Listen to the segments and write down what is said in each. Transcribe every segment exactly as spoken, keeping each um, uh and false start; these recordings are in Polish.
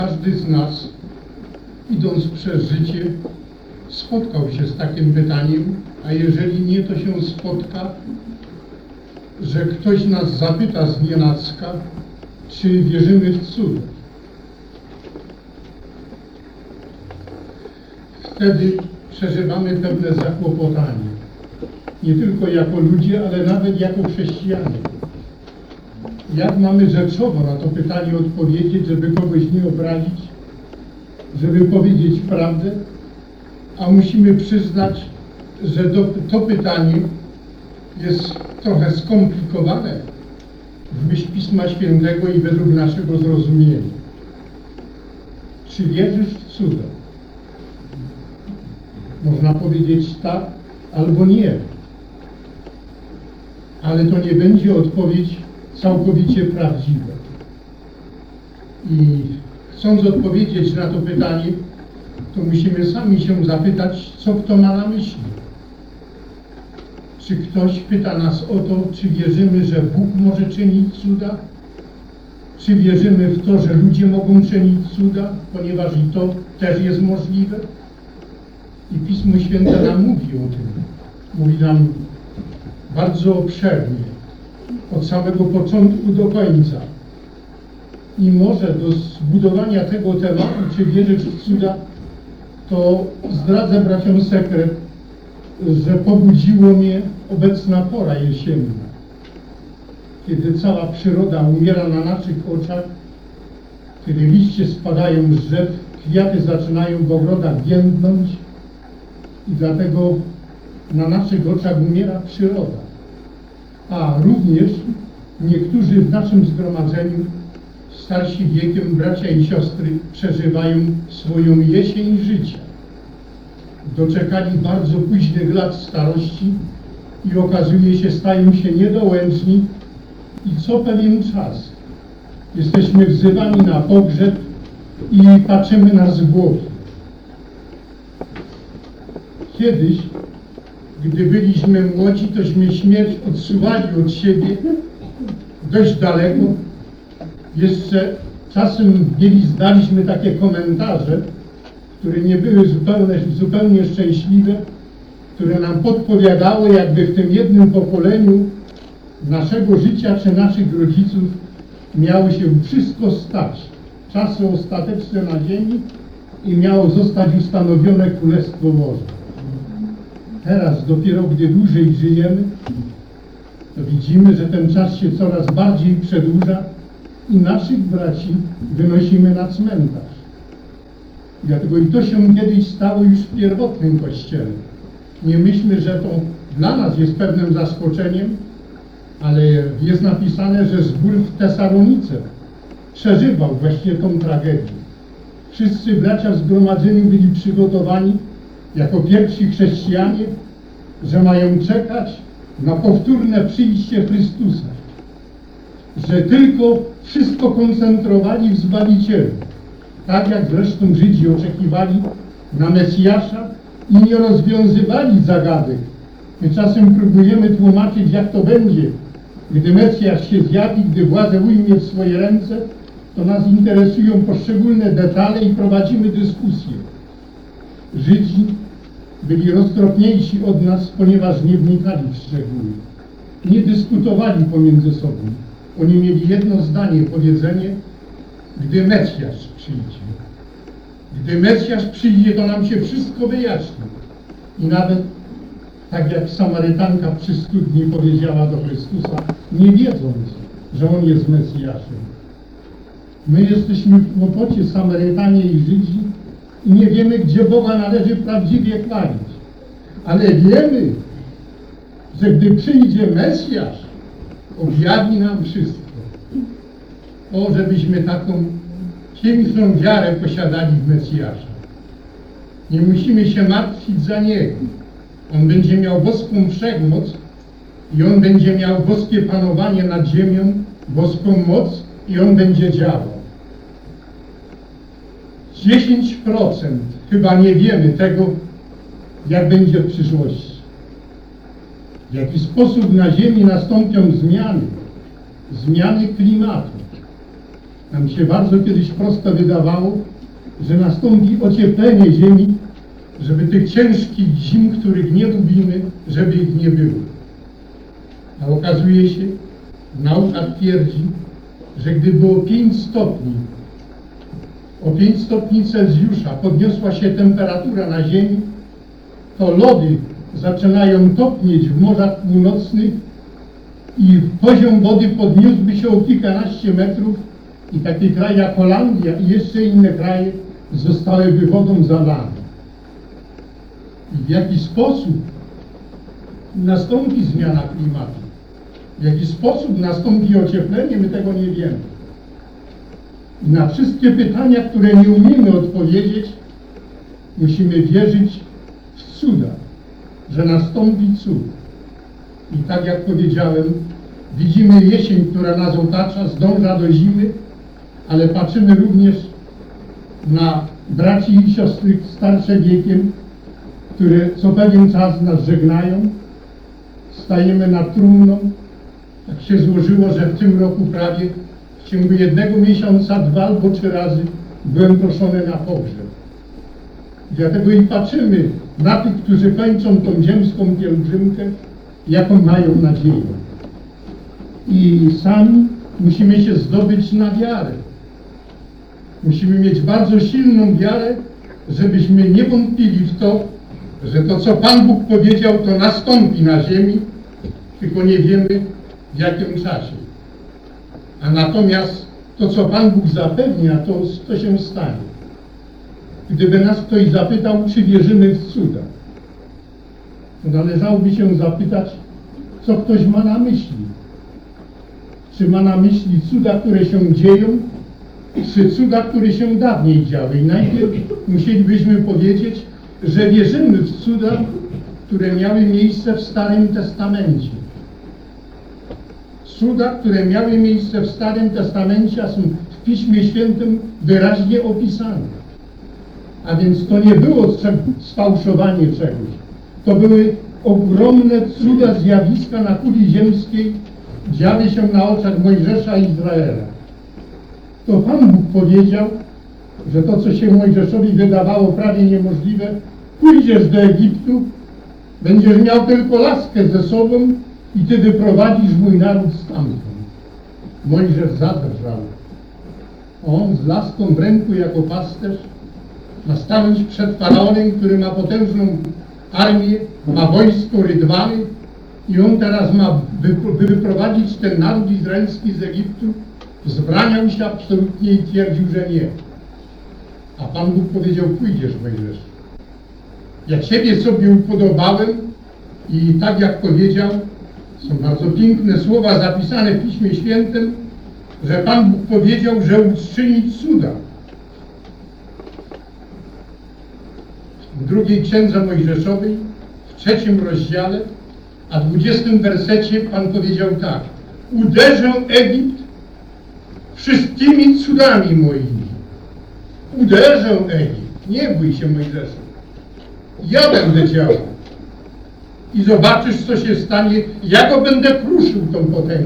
Każdy z nas, idąc przez życie, spotkał się z takim pytaniem, a jeżeli nie, to się spotka, że ktoś nas zapyta z nienacka, czy wierzymy w cuda. Wtedy przeżywamy pewne zakłopotanie. Nie tylko jako ludzie, ale nawet jako chrześcijanie. Jak mamy rzeczowo na to pytanie odpowiedzieć, żeby kogoś nie obrazić, żeby powiedzieć prawdę, a musimy przyznać, że do, to pytanie jest trochę skomplikowane w myśl Pisma Świętego i według naszego zrozumienia. Czy wierzysz w cuda? Można powiedzieć tak albo nie. Ale to nie będzie odpowiedź całkowicie prawdziwa. I chcąc odpowiedzieć na to pytanie, to musimy sami się zapytać, co kto ma na myśli. Czy ktoś pyta nas o to, czy wierzymy, że Bóg może czynić cuda? Czy wierzymy w to, że ludzie mogą czynić cuda, ponieważ i to też jest możliwe? I Pismo Święte nam mówi o tym. Mówi nam bardzo obszernie, od samego początku do końca. I może do zbudowania tego tematu, czy wierzysz w cuda, to zdradzę braciom sekret, że pobudziło mnie obecna pora jesienna, kiedy cała przyroda umiera na naszych oczach, kiedy liście spadają z drzew, kwiaty zaczynają w ogrodach więdnąć i dlatego na naszych oczach umiera przyroda. A również niektórzy w naszym zgromadzeniu, starsi wiekiem bracia i siostry, przeżywają swoją jesień życia. Doczekali bardzo późnych lat starości i okazuje się, stają się niedołęczni i co pewien czas jesteśmy wzywani na pogrzeb i patrzymy na zwłoki. Kiedyś, gdy byliśmy młodzi, tośmy śmierć odsuwali od siebie dość daleko. Jeszcze czasem mieli, znaliśmy takie komentarze, które nie były zupełnie, zupełnie szczęśliwe, które nam podpowiadały, jakby w tym jednym pokoleniu naszego życia czy naszych rodziców miało się wszystko stać. Czasy ostateczne na ziemi i miało zostać ustanowione Królestwo Boże. Teraz, dopiero gdy dłużej żyjemy, to widzimy, że ten czas się coraz bardziej przedłuża i naszych braci wynosimy na cmentarz. Dlatego i to się kiedyś stało już w pierwotnym Kościele. Nie myślmy, że to dla nas jest pewnym zaskoczeniem, ale jest napisane, że zbór w Tesalonice przeżywał właśnie tą tragedię. Wszyscy bracia w zgromadzeniu byli przygotowani jako pierwsi chrześcijanie, że mają czekać na powtórne przyjście Chrystusa. Że tylko wszystko koncentrowali w Zbawicielu. Tak jak zresztą Żydzi oczekiwali na Mesjasza i nie rozwiązywali zagadek. My czasem próbujemy tłumaczyć, jak to będzie, gdy Mesjasz się zjawi, gdy władzę ujmie w swoje ręce, to nas interesują poszczególne detale i prowadzimy dyskusję. Żydzi byli roztropniejsi od nas, ponieważ nie wnikali w szczegóły. Nie dyskutowali pomiędzy sobą. Oni mieli jedno zdanie, powiedzenie: gdy Mesjasz przyjdzie. Gdy Mesjasz przyjdzie, to nam się wszystko wyjaśni. I nawet, tak jak Samarytanka przy studni powiedziała do Chrystusa, nie wiedząc, że On jest Mesjaszem. My jesteśmy w kłopocie, Samarytanie i Żydzi, i nie wiemy, gdzie Boga należy prawdziwie chwalić. Ale wiemy, że gdy przyjdzie Mesjasz, objawi nam wszystko. O, żebyśmy taką piękną wiarę posiadali w Mesjasza. Nie musimy się martwić za Niego. On będzie miał boską wszechmoc i On będzie miał boskie panowanie nad ziemią, boską moc i On będzie działał. dziesięć procent chyba nie wiemy tego, jak będzie w przyszłości. W jaki sposób na ziemi nastąpią zmiany, zmiany klimatu. Nam się bardzo kiedyś prosto wydawało, że nastąpi ocieplenie ziemi, żeby tych ciężkich zim, których nie lubimy, żeby ich nie było. A okazuje się, nauka twierdzi, że gdy było pięć stopni, o pięć stopni Celsjusza podniosła się temperatura na ziemi, to lody zaczynają topnieć w morzach północnych i poziom wody podniósłby się o kilkanaście metrów i takie kraje jak Holandia i jeszcze inne kraje zostałyby wodą zalane. I w jaki sposób nastąpi zmiana klimatu, w jaki sposób nastąpi ocieplenie, my tego nie wiemy. I na wszystkie pytania, które nie umiemy odpowiedzieć, musimy wierzyć w cuda, że nastąpi cud. I tak jak powiedziałem, widzimy jesień, która nas otacza, zdąża do zimy, ale patrzymy również na braci i siostry starsze wiekiem, które co pewien czas nas żegnają. Stajemy nad trumną. Tak się złożyło, że w tym roku prawie w ciągu jednego miesiąca dwa albo trzy razy byłem proszony na pogrzeb. Dlatego i patrzymy na tych, którzy kończą tą ziemską pielgrzymkę, jaką mają nadzieję. I sami musimy się zdobyć na wiarę. Musimy mieć bardzo silną wiarę, żebyśmy nie wątpili w to, że to, co Pan Bóg powiedział, to nastąpi na ziemi, tylko nie wiemy w jakim czasie. A natomiast to, co Pan Bóg zapewnia, to, to się stanie. Gdyby nas ktoś zapytał, czy wierzymy w cuda, to należałoby się zapytać, co ktoś ma na myśli. Czy ma na myśli cuda, które się dzieją, czy cuda, które się dawniej działy. I najpierw musielibyśmy powiedzieć, że wierzymy w cuda, które miały miejsce w Starym Testamencie. Cuda, które miały miejsce w Starym Testamencie, są w Piśmie Świętym wyraźnie opisane. A więc to nie było sfałszowanie czegoś. To były ogromne cuda, zjawiska na kuli ziemskiej, działy się na oczach Mojżesza i Izraela. To Pan Bóg powiedział, że to, co się Mojżeszowi wydawało prawie niemożliwe, pójdziesz do Egiptu, będziesz miał tylko laskę ze sobą i Ty wyprowadzisz mój naród stamtąd. Mojżesz zadrżał. On z laską w ręku jako pasterz ma stanąć przed Faraonem, który ma potężną armię, ma wojsko rydwany i on teraz ma by wyprowadzić ten naród izraelski z Egiptu. Zbraniał się absolutnie i twierdził, że nie. A Pan Bóg powiedział, pójdziesz, Mojżeszu. Ja Ciebie sobie upodobałem i tak jak powiedział, są bardzo piękne słowa zapisane w Piśmie Świętym, że Pan Bóg powiedział, że uczyni cuda. W drugiej księdze Mojżeszowej, w trzecim rozdziale, a dwudziestym wersecie Pan powiedział tak: uderzę Egipt wszystkimi cudami moimi. Uderzę Egipt. Nie bój się, Mojżeszu. Ja będę działał. I zobaczysz, co się stanie. Ja go będę kruszył tą potęgę.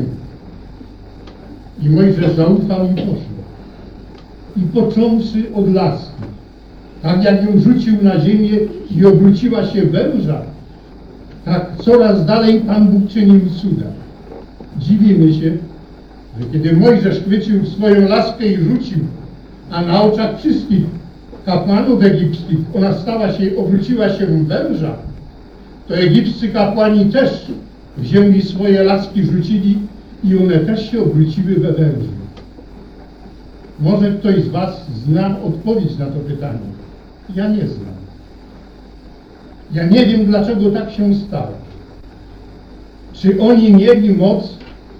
I Mojżesz zaufał i poszedł. I począwszy od laski, tak jak ją rzucił na ziemię i obróciła się węża, tak coraz dalej Pan Bóg czynił cuda. Dziwimy się, że kiedy Mojżesz chwycił swoją laskę i rzucił, a na oczach wszystkich kapłanów egipskich ona stała się, obróciła się w węża, to egipscy kapłani też wzięli swoje laski, rzucili i one też się obróciły we wężu. Może ktoś z Was zna odpowiedź na to pytanie. Ja nie znam. Ja nie wiem, dlaczego tak się stało. Czy oni mieli moc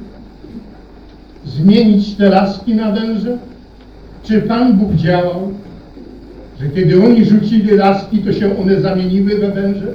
zmienić te laski na węże? Czy Pan Bóg działał, że kiedy oni rzucili laski, to się one zamieniły we węże?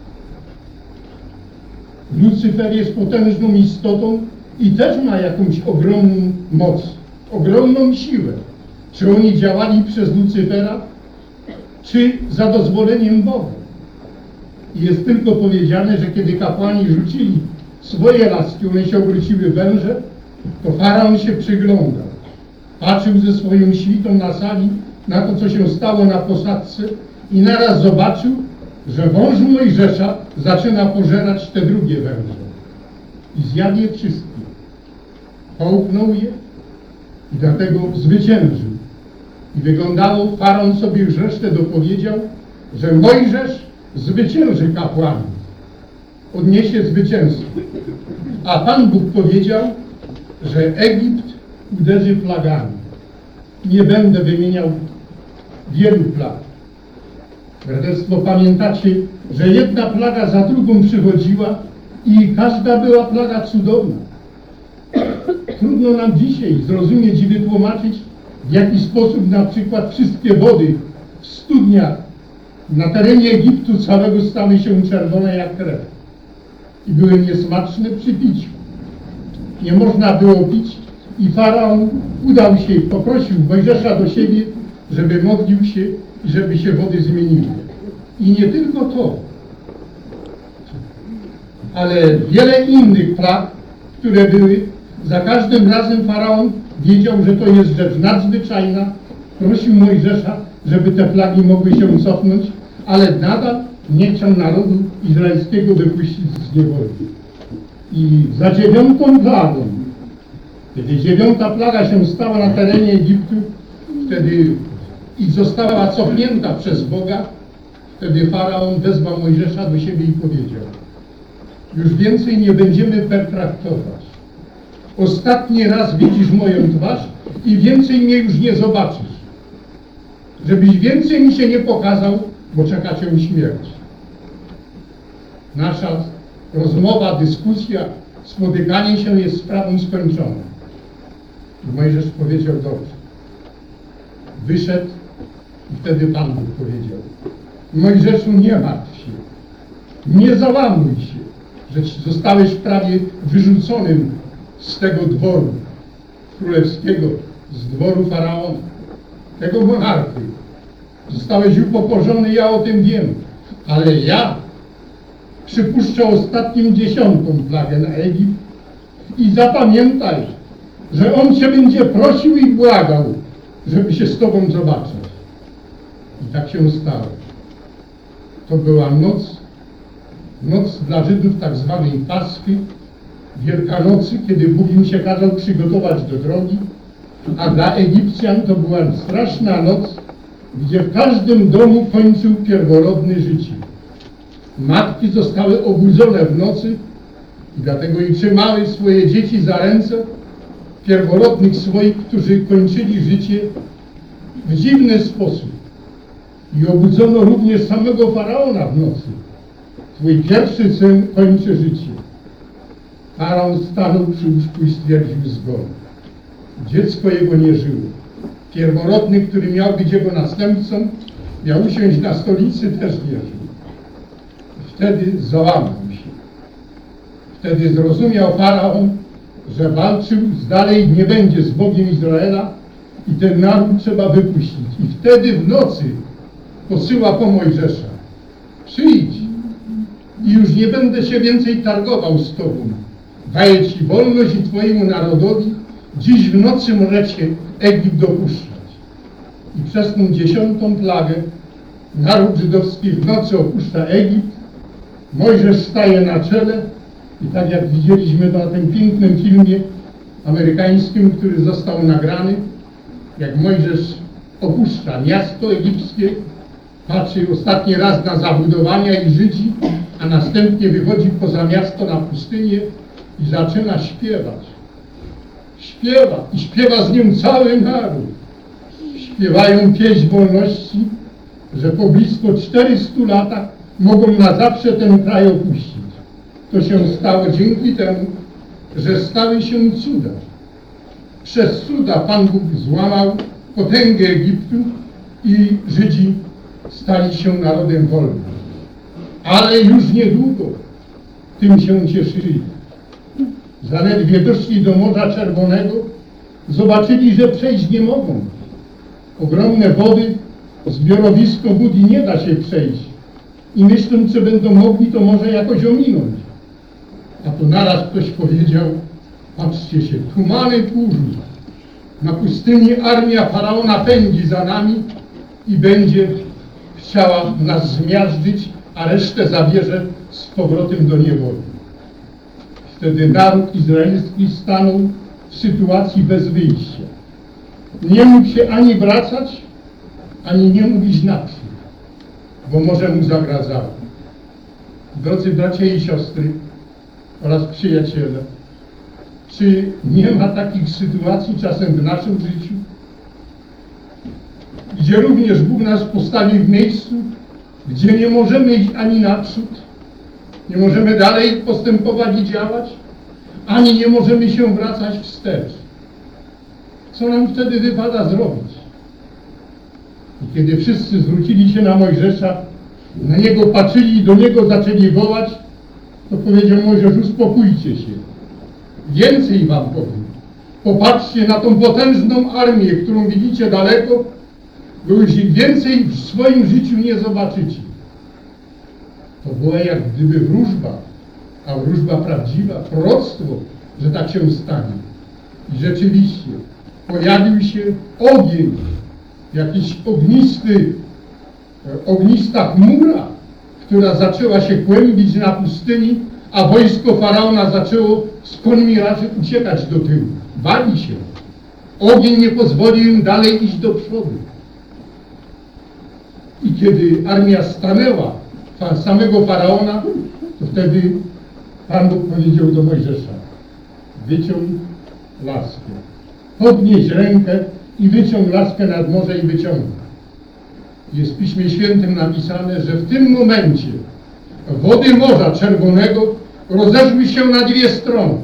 Lucyfer jest potężną istotą i też ma jakąś ogromną moc, ogromną siłę. Czy oni działali przez Lucyfera, czy za dozwoleniem Boga? I jest tylko powiedziane, że kiedy kapłani rzucili swoje laski, one się obróciły węże, to Faraon się przyglądał. Patrzył ze swoją świtą na sali na to, co się stało na posadzce i naraz zobaczył, że wąż Mojżesza zaczyna pożerać te drugie węże. I zjadł je wszystkie. Połknął je i dlatego zwyciężył. I wyglądało, Faraon sobie już resztę dopowiedział, że Mojżesz zwycięży kapłanów. Odniesie zwycięstwo. A Pan Bóg powiedział, że Egipt uderzy plagami. Nie będę wymieniał wielu plag. Braterstwo, pamiętacie, że jedna plaga za drugą przychodziła i każda była plaga cudowna. Trudno nam dzisiaj zrozumieć i wytłumaczyć, w jaki sposób na przykład wszystkie wody w studniach na terenie Egiptu całego stały się czerwone jak krew i były niesmaczne przy piciu. Nie można było pić i Faraon udał się, poprosił Mojżesza do siebie, żeby modlił się i żeby się wody zmieniły. I nie tylko to, ale wiele innych plag, które były. Za każdym razem Faraon wiedział, że to jest rzecz nadzwyczajna. Prosił Mojżesza, żeby te plagi mogły się cofnąć, ale nadal nie chciał narodu izraelskiego wypuścić z niewoli. I za dziewiątą plagą, kiedy dziewiąta plaga się stała na terenie Egiptu, wtedy i została cofnięta przez Boga, wtedy Faraon wezwał Mojżesza do siebie i powiedział: już więcej nie będziemy pertraktować. Ostatni raz widzisz moją twarz i więcej mnie już nie zobaczysz. Żebyś więcej mi się nie pokazał, bo czeka cię śmierć. Nasza rozmowa, dyskusja, spotykanie się jest sprawą skończoną. I Mojżesz powiedział: dobrze. Wyszedł i wtedy Pan Bóg powiedział: Mojżeszu, nie martw się, nie załamuj się, że zostałeś prawie wyrzuconym z tego dworu królewskiego, z dworu Faraona, tego monarchy. Zostałeś upokorzony, ja o tym wiem, ale ja przypuszczę ostatnią dziesiątą plagę na Egipt i zapamiętaj, że on cię będzie prosił i błagał, żeby się z tobą zobaczyć. I tak się stało. To była noc, noc dla Żydów tak zwanej Paschy, Wielkanocy, kiedy Bóg im się kazał przygotować do drogi, a dla Egipcjan to była straszna noc, gdzie w każdym domu kończył pierworodny życie. Matki zostały obudzone w nocy i dlatego i trzymały swoje dzieci za ręce, pierworodnych swoich, którzy kończyli życie w dziwny sposób. I obudzono również samego Faraona w nocy. Twój pierwszy syn kończy życie. Faraon stanął przy łóżku i stwierdził zgon. Dziecko jego nie żyło. Pierworodny, który miał być jego następcą, miał usiąść na stolicy, też nie żył. Wtedy załamał się. Wtedy zrozumiał Faraon, że walczył z dalej nie będzie z Bogiem Izraela i ten naród trzeba wypuścić. I wtedy w nocy posyła po Mojżesza: przyjdź i już nie będę się więcej targował z tobą. Daję ci wolność i twojemu narodowi. Dziś w nocy możecie Egipt dopuszczać. I przez tą dziesiątą plagę naród żydowski w nocy opuszcza Egipt. Mojżesz staje na czele i tak jak widzieliśmy na tym pięknym filmie amerykańskim, który został nagrany, jak Mojżesz opuszcza miasto egipskie, patrzy ostatni raz na zabudowania i Żydzi, a następnie wychodzi poza miasto na pustynię i zaczyna śpiewać. Śpiewa i śpiewa z nim cały naród. Śpiewają pieśń wolności, że po blisko czterystu latach mogą na zawsze ten kraj opuścić. To się stało dzięki temu, że stały się cuda. Przez cuda Pan Bóg złamał potęgę Egiptu i Żydzi stali się narodem wolnym. Ale już niedługo tym się cieszyli. Zaledwie doszli do Morza Czerwonego, zobaczyli, że przejść nie mogą. Ogromne wody, zbiorowisko wód i nie da się przejść. I myślą, że będą mogli to może jakoś ominąć. A tu naraz ktoś powiedział: patrzcie się, tumany kurzu. na pustyni armia Faraona pędzi za nami i będzie chciała nas zmiażdżyć, a resztę zabierze z powrotem do niewoli. Wtedy naród izraelski stanął w sytuacji bez wyjścia. Nie mógł się ani wracać, ani nie mógł iść naprzód, bo morze mu zagradzało. Drodzy bracia i siostry oraz przyjaciele, czy nie ma takich sytuacji czasem w naszym życiu, gdzie również Bóg nas postawił w miejscu, gdzie nie możemy iść ani naprzód, nie możemy dalej postępować i działać, ani nie możemy się wracać wstecz. Co nam wtedy wypada zrobić? I kiedy wszyscy zwrócili się na Mojżesza, na niego patrzyli i do niego zaczęli wołać, to powiedział Mojżesz: uspokójcie się. Więcej wam powiem. Popatrzcie na tą potężną armię, którą widzicie daleko, bo już ich więcej w swoim życiu nie zobaczycie. To była jak gdyby wróżba, a wróżba prawdziwa, proroctwo, że tak się stanie. I rzeczywiście pojawił się ogień, jakiś ognisty, ognista chmura, która zaczęła się kłębić na pustyni, a wojsko Faraona zaczęło z końmi raczej uciekać do tyłu. Bali się. Ogień nie pozwolił im dalej iść do przodu. I kiedy armia stanęła samego Faraona, to wtedy Pan Bóg powiedział do Mojżesza: wyciąg laskę, podnieś rękę i wyciąg laskę nad morze i wyciągnij. Jest w Piśmie Świętym napisane, że w tym momencie wody Morza Czerwonego rozeszły się na dwie strony,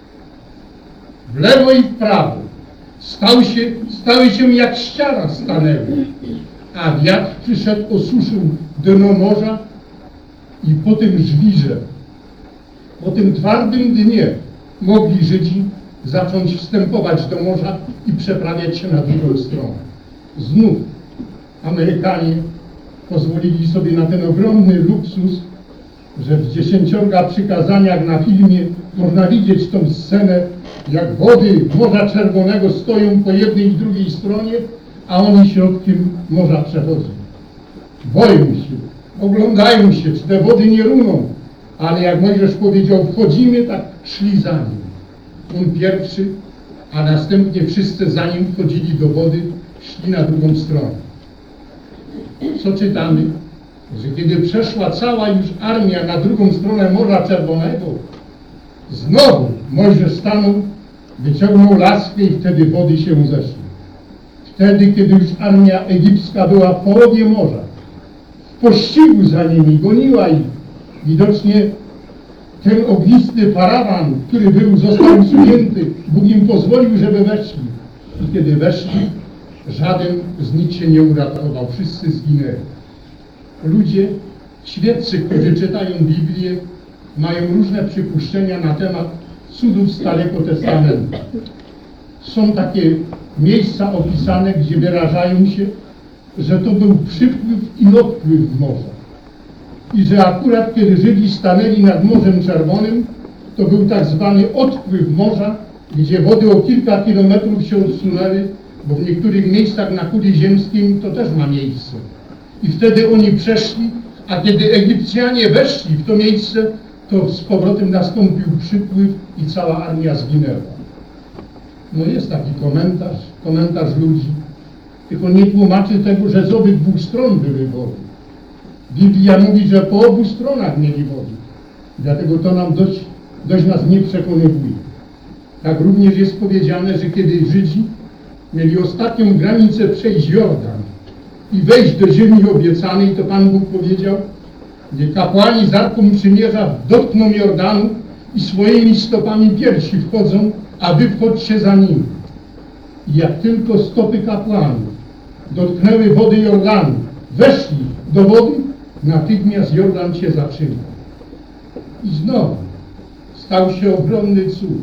w lewo i w prawo. Stał się, stały się jak ściana stanęły, a wiatr przyszedł, osuszył dno morza i po tym żwirze, po tym twardym dnie mogli Żydzi zacząć wstępować do morza i przeprawiać się na drugą stronę. Znów Amerykanie pozwolili sobie na ten ogromny luksus, że w dziesięciorga przykazaniach na filmie można widzieć tą scenę, jak wody Morza Czerwonego stoją po jednej i drugiej stronie, a oni środkiem morza przechodzą. Boją się, oglądają się, czy te wody nie runą, ale jak Mojżesz powiedział, wchodzimy, tak szli za nim. On pierwszy, a następnie wszyscy za nim wchodzili do wody, szli na drugą stronę. Co czytamy? Że kiedy przeszła cała już armia na drugą stronę Morza Czerwonego, znowu Mojżesz stanął, wyciągnął laskę i wtedy wody się zeszły. Wtedy, kiedy już armia egipska była w połowie morza, w pościgu za nimi, goniła ich. Widocznie ten ognisty parawan, który był, został usunięty, Bóg im pozwolił, żeby weszli. I kiedy weszli, żaden z nich się nie uratował, wszyscy zginęli. Ludzie, świeccy, którzy czytają Biblię, mają różne przypuszczenia na temat cudów Starego Testamentu. Są takie miejsca opisane, gdzie wyrażają się, że to był przypływ i odpływ morza. I że akurat kiedy Żydzi stanęli nad Morzem Czerwonym, to był tak zwany odpływ morza, gdzie wody o kilka kilometrów się odsunęły, bo w niektórych miejscach na kuli ziemskiej to też ma miejsce. I wtedy oni przeszli, a kiedy Egipcjanie weszli w to miejsce, to z powrotem nastąpił przypływ i cała armia zginęła. No jest taki komentarz, komentarz ludzi, tylko nie tłumaczy tego, że z obydwu stron były wody. Biblia mówi, że po obu stronach mieli wody. Dlatego to nam dość, dość nas nie przekonywuje. Tak również jest powiedziane, że kiedy Żydzi mieli ostatnią granicę przejść Jordan i wejść do ziemi obiecanej, to Pan Bóg powiedział, gdzie kapłani z Arką Przymierza dotkną Jordanu i swoimi stopami pierwsi wchodzą, a wy wchodźcie za nimi. I jak tylko stopy kapłanów dotknęły wody Jordanu, weszli do wody, natychmiast Jordan się zatrzymał. I znowu stał się ogromny cud.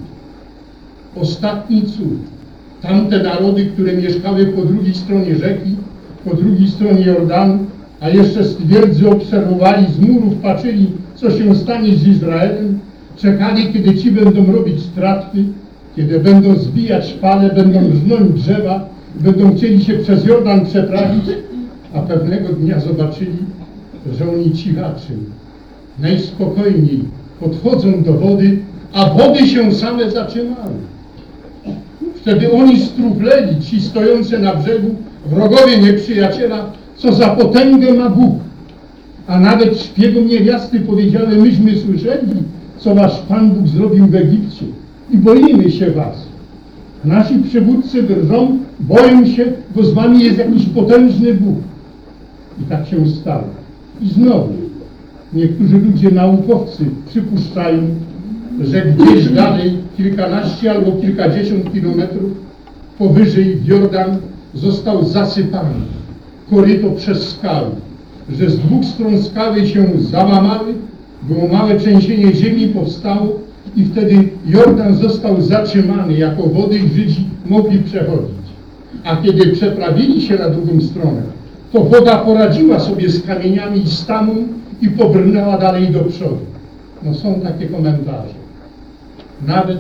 Ostatni cud. Tamte narody, które mieszkały po drugiej stronie rzeki, po drugiej stronie Jordanu, a jeszcze z twierdzy obserwowali, z murów patrzyli, co się stanie z Izraelem, czekali, kiedy ci będą robić straty, kiedy będą zbijać fale, będą rżnąć drzewa, będą chcieli się przez Jordan przeprawić, a pewnego dnia zobaczyli, że oni cichaczy, najspokojniej podchodzą do wody, a wody się same zatrzymały. Wtedy oni strufleli, ci stojący na brzegu, wrogowie nieprzyjaciela, co za potęgę ma Bóg. A nawet szpiegom niewiasty powiedziały, myśmy słyszeli, co wasz Pan Bóg zrobił w Egipcie i boimy się was. Nasi przywódcy drżą, boją się, bo z wami jest jakiś potężny Bóg. I tak się stało. I znowu niektórzy ludzie, naukowcy przypuszczają, że gdzieś dalej, kilkanaście albo kilkadziesiąt kilometrów powyżej Jordan został zasypany koryto przez skały, że z dwóch stron skały się załamały, było małe trzęsienie ziemi, powstało i wtedy Jordan został zatrzymany jako wody i Żydzi mogli przechodzić. A kiedy przeprawili się na drugą stronę, to woda poradziła sobie z kamieniami i stamą i pobrnęła dalej do przodu. No są takie komentarze. Nawet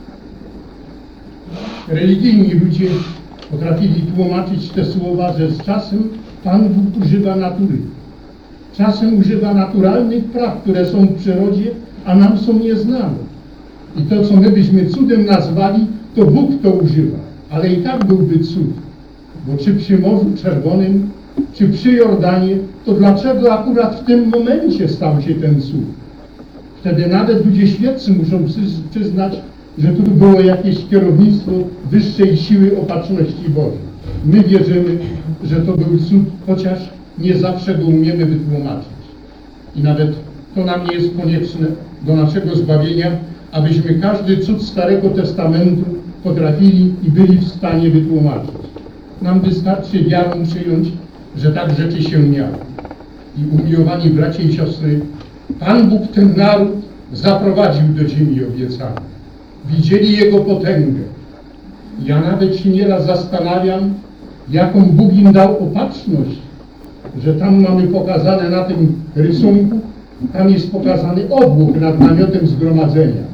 religijni ludzie potrafili tłumaczyć te słowa, że z czasem Pan Bóg używa natury. Czasem używa naturalnych praw, które są w przyrodzie, a nam są nieznane. I to, co my byśmy cudem nazwali, to Bóg to używa. Ale i tak byłby cud. Bo czy przy Morzu Czerwonym, czy przy Jordanie, to dlaczego akurat w tym momencie stał się ten cud? Wtedy nawet ludzie świeccy muszą przyznać, że tu było jakieś kierownictwo wyższej siły opatrzności Bożej. My wierzymy, że to był cud, chociaż nie zawsze go umiemy wytłumaczyć. I nawet to nam nie jest konieczne do naszego zbawienia, abyśmy każdy cud Starego Testamentu potrafili i byli w stanie wytłumaczyć. Nam wystarczy wiarą przyjąć, że tak rzeczy się miały. I umiłowani bracia i siostry, Pan Bóg ten naród zaprowadził do ziemi obiecanej. Widzieli Jego potęgę. Ja nawet się nieraz zastanawiam, jaką Bóg im dał opatrzność, że tam mamy pokazane na tym rysunku, tam jest pokazany obłok nad namiotem zgromadzenia.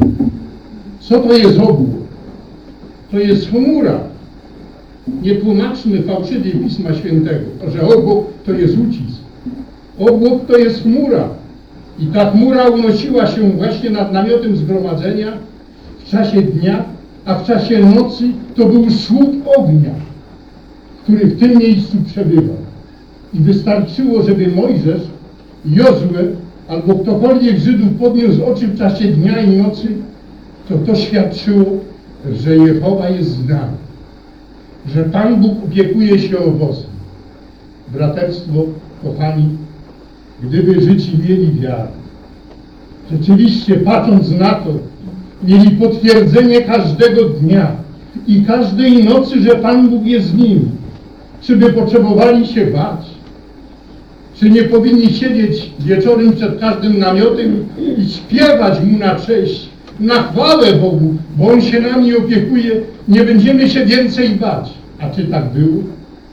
Co to jest obłok? To jest chmura. Nie tłumaczmy fałszywie Pisma Świętego, że obłok to jest ucisk. Obłok to jest chmura. I ta chmura unosiła się właśnie nad namiotem zgromadzenia w czasie dnia, a w czasie nocy to był słup ognia, który w tym miejscu przebywał. I wystarczyło, żeby Mojżesz, Jozue albo ktokolwiek z Żydów podniósł oczy w czasie dnia i nocy, to to świadczyło, że Jehowa jest z nami, że Pan Bóg opiekuje się obozem. Braterstwo, kochani, gdyby Żydzi mieli wiarę, rzeczywiście patrząc na to, mieli potwierdzenie każdego dnia i każdej nocy, że Pan Bóg jest z nimi, czy by potrzebowali się bać? Czy nie powinni siedzieć wieczorem przed każdym namiotem i śpiewać Mu na cześć, na chwałę Bogu, bo On się nami opiekuje, nie będziemy się więcej bać. A czy tak było?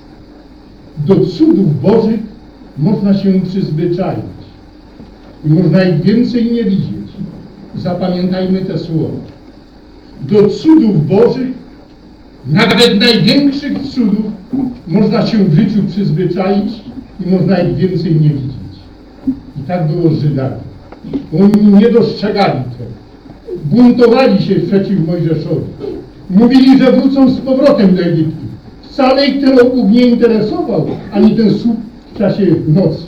Do cudów Bożych można się przyzwyczaić i można ich więcej nie widzieć. Zapamiętajmy te słowa. Do cudów Bożych, nawet największych cudów, można się w życiu przyzwyczaić i można ich więcej nie widzieć. I tak było z Żydami. Oni nie dostrzegali tego. Buntowali się przeciw Mojżeszowi. Mówili, że wrócą z powrotem do Egiptu. Wcale ich ten obłok nie interesował, ani ten słup w czasie nocy.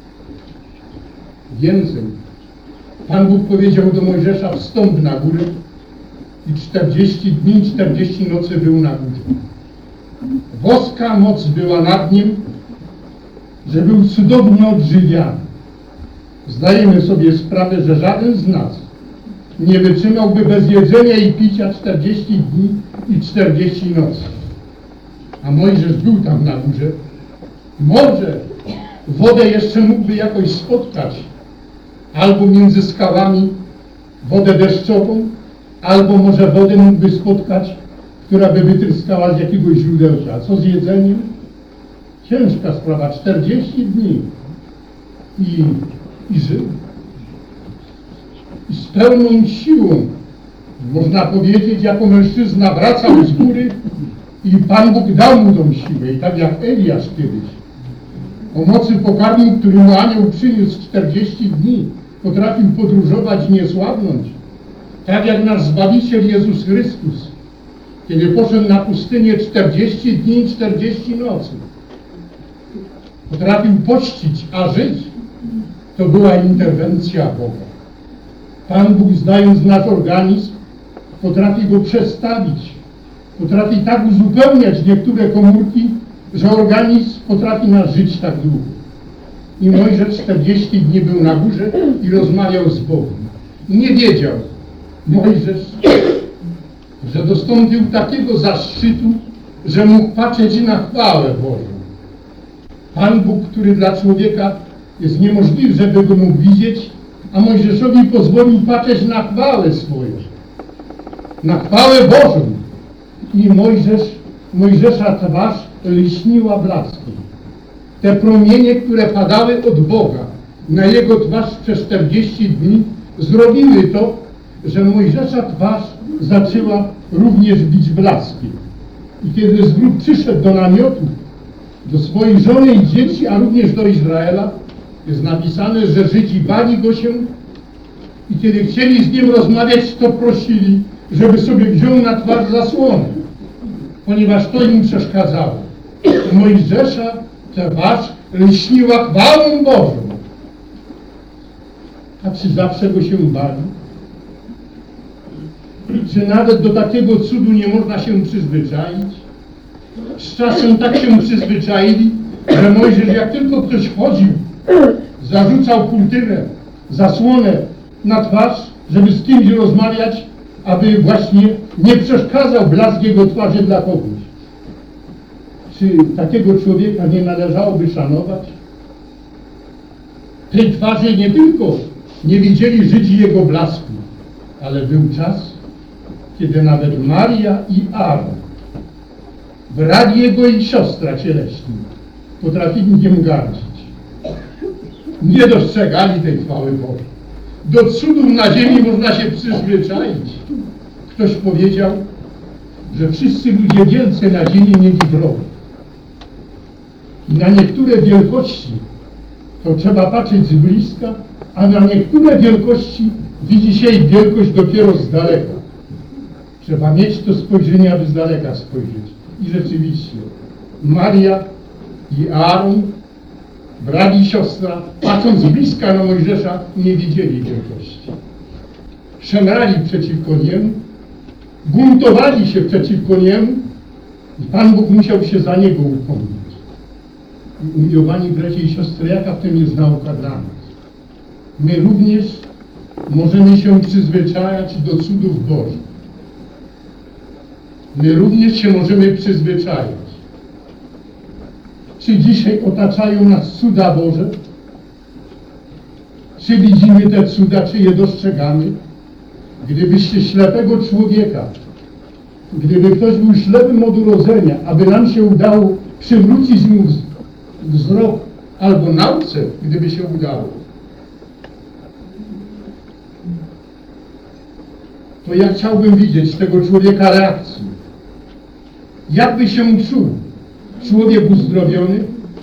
Więcej. Pan Bóg powiedział do Mojżesza, wstąp na górę i czterdzieści dni, czterdzieści nocy był na górze. Boska moc była nad nim, że był cudownie odżywiany. Zdajemy sobie sprawę, że żaden z nas nie wytrzymałby bez jedzenia i picia czterdzieści dni i czterdzieści nocy. A Mojżesz był tam na górze. Może wodę jeszcze mógłby jakoś spotkać, albo między skałami wodę deszczową, albo może wodę mógłby spotkać, która by wytryskała z jakiegoś źródełka. A co z jedzeniem? Ciężka sprawa, czterdzieści dni. I, i żył. I z pełną siłą Można powiedzieć, jako mężczyzna wracał z góry i Pan Bóg dał mu tą siłę. I tak jak Eliasz kiedyś, o mocy pokarmu, który mu anioł przyniósł czterdzieści dni, potrafił podróżować i nie słabnąć. Tak jak nasz Zbawiciel Jezus Chrystus, kiedy poszedł na pustynię czterdzieści dni i czterdzieści nocy. Potrafił pościć, a żyć. To była interwencja Boga. Pan Bóg, znając nasz organizm, potrafi go przestawić. Potrafi tak uzupełniać niektóre komórki, że organizm potrafi nas żyć tak długo. I Mojżesz czterdzieści dni był na górze i rozmawiał z Bogiem. I nie wiedział Mojżesz, że dostąpił takiego zaszczytu, że mógł patrzeć na chwałę Bożą. Pan Bóg, który dla człowieka jest niemożliwy, żeby go mógł widzieć, a Mojżeszowi pozwolił patrzeć na chwałę swoją, na chwałę Bożą. I Mojżesz, Mojżesza twarz lśniła blaskiem. Te promienie, które padały od Boga na jego twarz przez czterdzieści dni, zrobiły to, że Mojżesza twarz zaczęła również bić blaskiem. I kiedy zwrót przyszedł do namiotu, do swojej żony i dzieci, a również do Izraela, jest napisane, że Żydzi bali go się i kiedy chcieli z nim rozmawiać, to prosili, żeby sobie wziął na twarz zasłonę, ponieważ to im przeszkadzało. Mojżesza twarz lśniła chwałą Bożą. A czy zawsze go się bali? Czy nawet do takiego cudu nie można się przyzwyczaić? Z czasem tak się przyzwyczaili, że Mojżesz, jak tylko ktoś chodził, zarzucał kurtynę, zasłonę na twarz, żeby z kimś rozmawiać, aby właśnie nie przeszkadzał blask jego twarzy dla kogoś. Czy takiego człowieka nie należałoby szanować? Tej twarzy nie tylko nie widzieli Żydzi jego blasku, ale był czas, kiedy nawet Maria i Aaron, brat jego i siostra cieleśni, potrafili nim gardzić. Nie dostrzegali tej chwały Bożej. Do cudów na ziemi można się przyzwyczaić. Ktoś powiedział, że wszyscy ludzie wielcy na ziemi mieli wrogów. I na niektóre wielkości to trzeba patrzeć z bliska, a na niektóre wielkości widzi się ich wielkość dopiero z daleka. Trzeba mieć to spojrzenie, aby z daleka spojrzeć. I rzeczywiście Maria i Aaron, brat i siostra, patrząc z bliska na Mojżesza, nie widzieli wielkości. Szemrali przeciwko niemu, buntowali się przeciwko niemu i Pan Bóg musiał się za niego upomnieć. I umiłowani bracia i siostry, jaka w tym jest nauka dla nas? My również możemy się przyzwyczajać do cudów Bożych. My również się możemy przyzwyczajać. Czy dzisiaj otaczają nas cuda Boże? Czy widzimy te cuda, czy je dostrzegamy? Gdybyście ślepego człowieka, gdyby ktoś był ślepym od urodzenia, aby nam się udało przywrócić mu wzrok albo nauce, gdyby się udało, to ja chciałbym widzieć tego człowieka reakcję. Jakby się czuł człowiek uzdrowiony?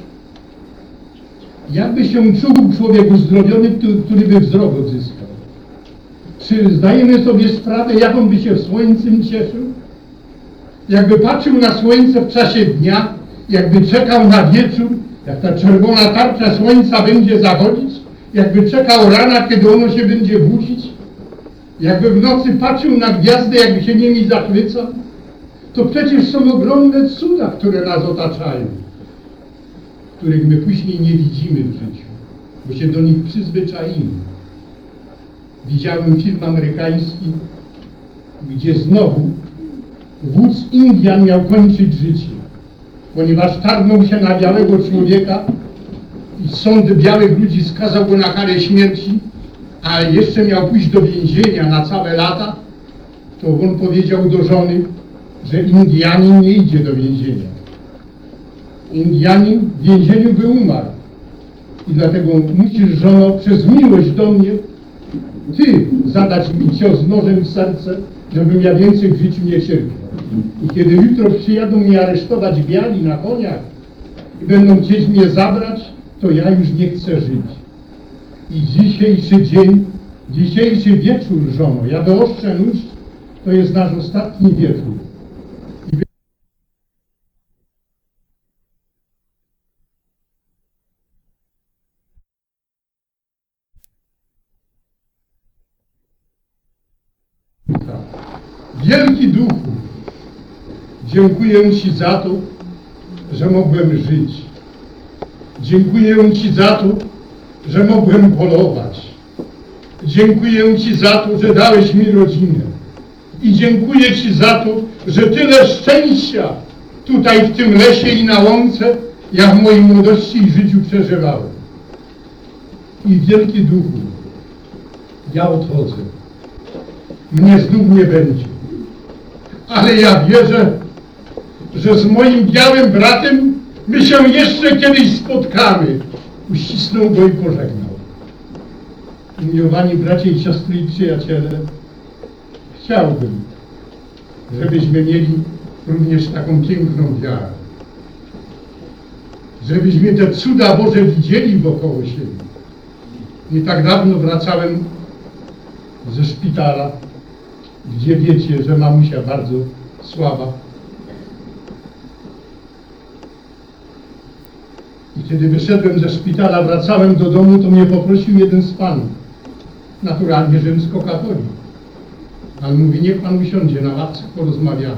Jakby się czuł człowiek uzdrowiony, który, który by wzrok odzyskał? Czy zdajemy sobie sprawę, jak on by się słońcem cieszył? Jakby patrzył na słońce w czasie dnia, jakby czekał na wieczór, jak ta czerwona tarcza słońca będzie zachodzić, jakby czekał rana, kiedy ono się będzie budzić, jakby w nocy patrzył na gwiazdy, jakby się nimi zachwycał, to przecież są ogromne cuda, które nas otaczają, których my później nie widzimy w życiu, bo się do nich przyzwyczaimy. Widziałem film amerykański, gdzie znowu wódz Indian miał kończyć życie, ponieważ targnął się na białego człowieka i sąd białych ludzi skazał go na karę śmierci, a jeszcze miał pójść do więzienia na całe lata, to on powiedział do żony, że Indianin nie idzie do więzienia. Indianin w więzieniu by umarł. I dlatego musisz, żono, przez miłość do mnie, ty zadać mi cios nożem w serce, żebym ja więcej w życiu nie cierpiał. I kiedy jutro przyjadą mnie aresztować biali na koniach i będą chcieć mnie zabrać, to ja już nie chcę żyć. I dzisiejszy dzień, dzisiejszy wieczór, żono, ja wyoszczę nóż, to jest nasz ostatni wieczór. Wielki Duchu, dziękuję Ci za to, że mogłem żyć. Dziękuję Ci za to, że mogłem polować. Dziękuję Ci za to, że dałeś mi rodzinę. I dziękuję Ci za to, że tyle szczęścia tutaj w tym lesie i na łące ja w mojej młodości i życiu przeżywałem. I Wielki Duchu, ja odchodzę. Mnie znów nie będzie. Ale ja wierzę, że z moim białym bratem my się jeszcze kiedyś spotkamy. Uścisnął go i pożegnał. Umiłowani bracia i siostry i przyjaciele, chciałbym, żebyśmy mieli również taką piękną wiarę. Żebyśmy te cuda Boże widzieli wokoło siebie. Nie tak dawno wracałem ze szpitala, gdzie wiecie, że mamusia bardzo słaba. I kiedy wyszedłem ze szpitala, wracałem do domu, to mnie poprosił jeden z panów, naturalnie rzymskokatolik. Ale mówi, niech pan usiądzie na ławce, porozmawiamy.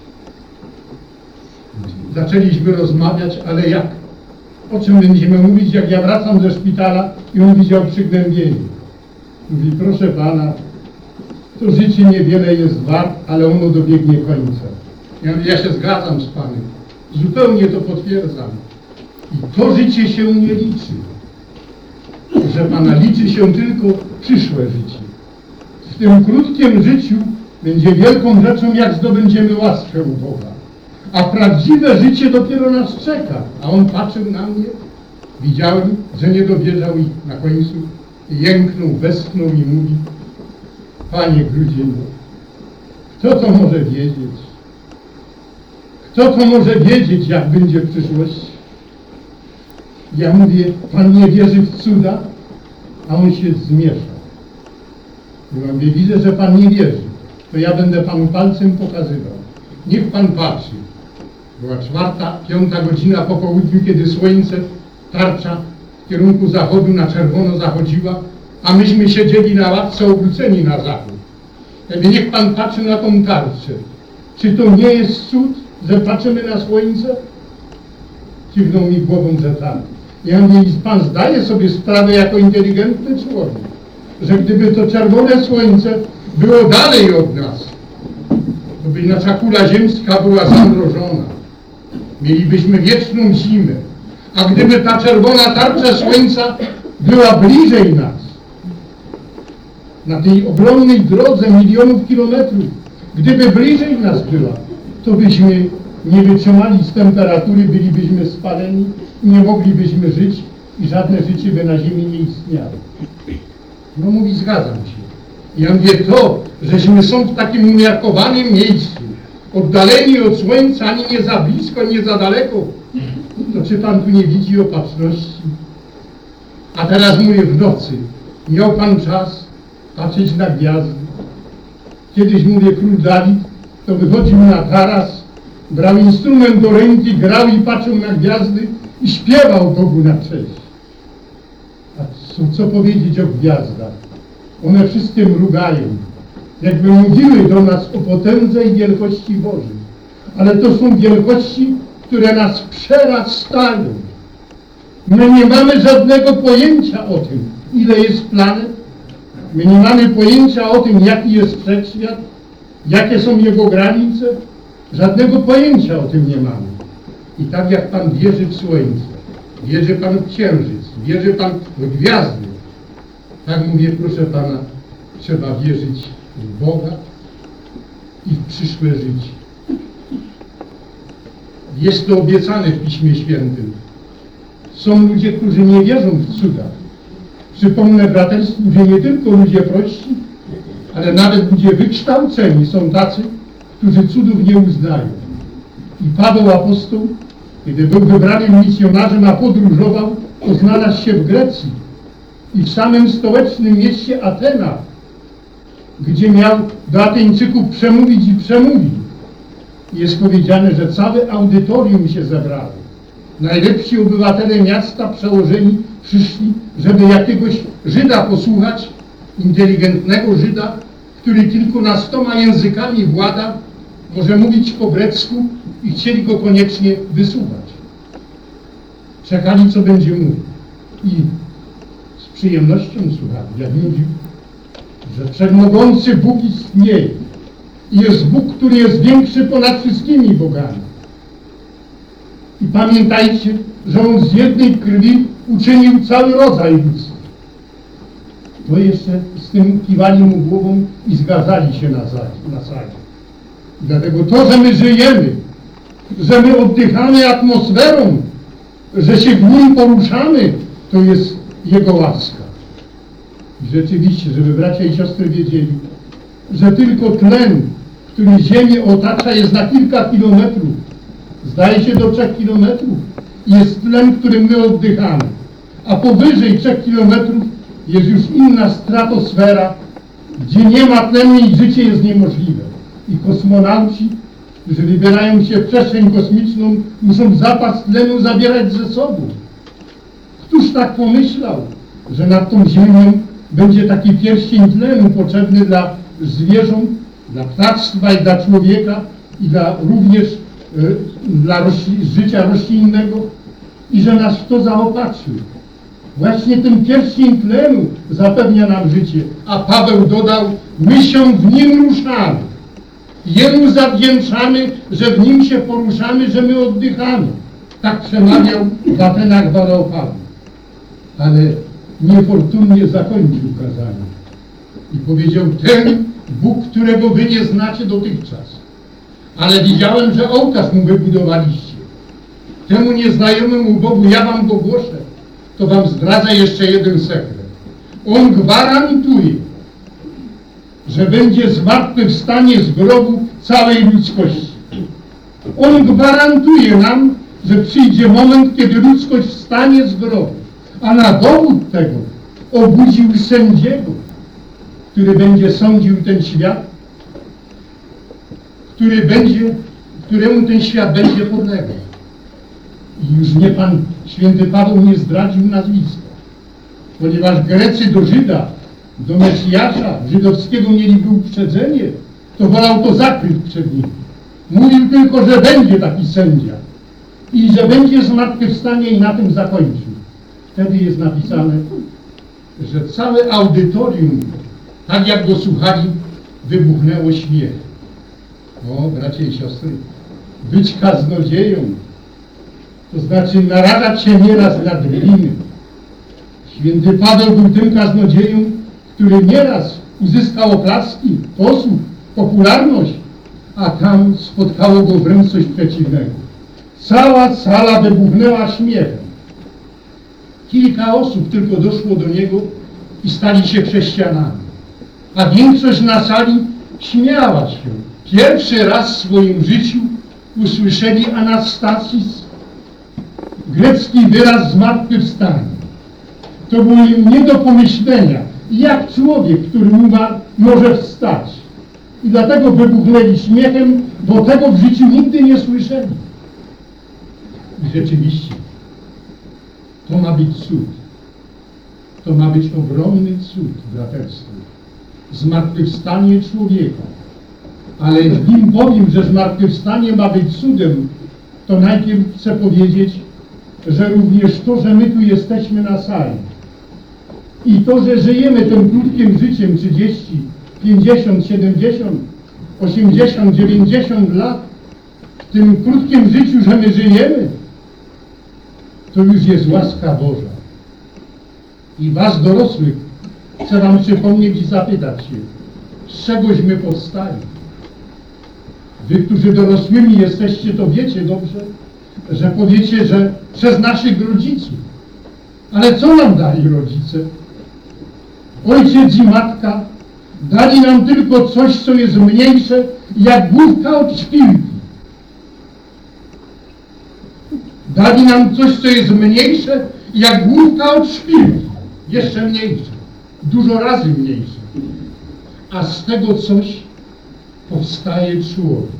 Zaczęliśmy rozmawiać, ale jak? O czym będziemy mówić, jak ja wracam ze szpitala i on widział przygnębienie. Mówi, proszę pana, to życie niewiele jest wart, ale ono dobiegnie końca. Ja mówię, ja się zgadzam z panem. Zupełnie to potwierdzam. I to życie się nie liczy. Proszę pana, liczy się tylko przyszłe życie. W tym krótkim życiu będzie wielką rzeczą, jak zdobędziemy łaskę u Boga. A prawdziwe życie dopiero nas czeka. A on patrzył na mnie, widziałem, że nie dowierzał i na końcu jęknął, westchnął i mówi, panie Grudzień, kto to może wiedzieć? Kto to może wiedzieć, jak będzie w przyszłości? Ja mówię, pan nie wierzy w cuda? A on się zmieszał. Ja mówię, widzę, że pan nie wierzy. To ja będę panu palcem pokazywał. Niech pan patrzy. Była czwarta, piąta godzina po południu, kiedy słońce, tarcza w kierunku zachodu na czerwono zachodziła, a myśmy siedzieli na ławce obróceni na zachód. Ja mówię, niech pan patrzy na tą tarczę. Czy to nie jest cud, że patrzymy na słońce? Kiwnął mi głową, że tak. Ja mówię, pan zdaje sobie sprawę jako inteligentny człowiek, że gdyby to czerwone słońce było dalej od nas, to by nasza kula ziemska była zamrożona. Mielibyśmy wieczną zimę. A gdyby ta czerwona tarcza słońca była bliżej nas, na tej ogromnej drodze milionów kilometrów, gdyby bliżej nas była, to byśmy nie wytrzymali z temperatury, bylibyśmy spaleni, nie moglibyśmy żyć i żadne życie by na ziemi nie istniało. No mówi, zgadzam się. Ja mówię, to, żeśmy są w takim umiarkowanym miejscu, oddaleni od słońca, ani nie za blisko, nie za daleko, to czy pan tu nie widzi opatrzności? A teraz mówię, w nocy, miał pan czas patrzeć na gwiazdy. Kiedyś, mówię, król Dawid, to wychodził na taras, brał instrument do ręki, grał i patrzył na gwiazdy i śpiewał Bogu na cześć. A co, co powiedzieć o gwiazdach? One wszystkie mrugają, jakby mówiły do nas o potędze i wielkości Bożej. Ale to są wielkości, które nas przerastają. My nie mamy żadnego pojęcia o tym, ile jest planet. My nie mamy pojęcia o tym, jaki jest wszechświat, jakie są jego granice. Żadnego pojęcia o tym nie mamy. I tak jak pan wierzy w słońce, wierzy pan w księżyc, wierzy pan w gwiazdy, tak mówię, proszę pana, trzeba wierzyć w Boga i w przyszłe życie. Jest to obiecane w Piśmie Świętym. Są ludzie, którzy nie wierzą w cuda. Przypomnę braterstwu, że nie tylko ludzie prości, ale nawet ludzie wykształceni są tacy, którzy cudów nie uznają. I Paweł apostoł, kiedy był wybranym misjonarzem, a podróżował, to znalazł się w Grecji i w samym stołecznym mieście Atena, gdzie miał do Ateńczyków przemówić i przemówił. Jest powiedziane, że całe audytorium się zebrało. Najlepsi obywatele miasta, przełożeni, przyszli, żeby jakiegoś Żyda posłuchać, inteligentnego Żyda, który kilkunastoma językami włada, może mówić po grecku i chcieli go koniecznie wysłuchać. Czekali, co będzie mówił. I z przyjemnością słuchali, jak mówił, że wszechmogący Bóg istnieje i jest Bóg, który jest większy ponad wszystkimi bogami. I pamiętajcie, że On z jednej krwi uczynił cały rodzaj ludzki. To jeszcze z tym kiwali mu głową i zgadzali się na, na sali. Dlatego to, że my żyjemy, że my oddychamy atmosferą, że się w nim poruszamy, to jest Jego łaska. I rzeczywiście, żeby bracia i siostry wiedzieli, że tylko tlen, który Ziemię otacza, jest na kilka kilometrów, zdaje się do trzech kilometrów, jest tlen, którym my oddychamy. A powyżej trzech kilometrów jest już inna stratosfera, gdzie nie ma tlenu i życie jest niemożliwe. I kosmonauci, którzy wybierają się w przestrzeń kosmiczną, muszą zapas tlenu zabierać ze sobą. Któż tak pomyślał, że nad tą Ziemią będzie taki pierścień tlenu potrzebny dla zwierząt, dla ptactwa i dla człowieka i dla również y, dla rośli, życia roślinnego i że nas w to zaopatrzył. Właśnie ten pierścień tlenu zapewnia nam życie, a Paweł dodał, my się w nim ruszamy. Jemu zawdzięczamy, że w nim się poruszamy, że my oddychamy. Tak przemawiał w Atenach Paweł. Ale niefortunnie zakończył kazanie. I powiedział, ten Bóg, którego wy nie znacie dotychczas. Ale widziałem, że ołtarz mu wybudowaliście. Temu nieznajomemu Bogu ja wam go głoszę. To wam zdradzę jeszcze jeden sekret. On gwarantuje, że będzie zmartwychwstanie z grobu całej ludzkości. On gwarantuje nam, że przyjdzie moment, kiedy ludzkość wstanie z grobu. A na dowód tego obudził sędziego, który będzie sądził ten świat, który będzie, któremu ten świat będzie podlegał. I już nie Pan Święty Paweł nie zdradził nazwiska, ponieważ Grecy do Żyda, do Mesjasza żydowskiego mieli uprzedzenie, to wolał to zakryć przed nim. Mówił tylko, że będzie taki sędzia i że będzie zmartwychwstanie i na tym zakończył. Wtedy jest napisane, że całe audytorium, tak jak go słuchali, wybuchnęło śmiech. O, bracia i siostry, być kaznodzieją, to znaczy narażać się nieraz na drwiny. Święty Paweł był tym kaznodzieją, który nieraz uzyskał oklaski, posłuch, popularność, a tam spotkało go wręcz coś przeciwnego. Cała sala wybuchnęła śmiechem. Kilka osób tylko doszło do niego i stali się chrześcijanami. A większość na sali śmiała się. Pierwszy raz w swoim życiu usłyszeli anastasis, grecki wyraz zmartwychwstanie. To było im nie do pomyślenia, jak człowiek, który umarł, może wstać. I dlatego wybuchnęli śmiechem, bo tego w życiu nigdy nie słyszeli. I rzeczywiście, to ma być cud. To ma być ogromny cud, braterstwo. Zmartwychwstanie człowieka. Ale nim powiem, że zmartwychwstanie ma być cudem, to najpierw chcę powiedzieć, że również to, że my tu jesteśmy na sali i to, że żyjemy tym krótkim życiem trzydzieści, pięćdziesiąt, siedemdziesiąt, osiemdziesiąt, dziewięćdziesiąt lat, w tym krótkim życiu, że my żyjemy, to już jest łaska Boża. I was dorosłych chcę wam przypomnieć i zapytać się, z czegośmy powstali. Wy, którzy dorosłymi jesteście, to wiecie dobrze, że powiecie, że przez naszych rodziców. Ale co nam dali rodzice? Ojciec i matka Dali nam tylko coś, co jest mniejsze, jak główka od szpilki. Dali nam coś, co jest mniejsze, jak główka od szpilki. Jeszcze mniejsze. Dużo razy mniejsze. A z tego coś powstaje człowiek.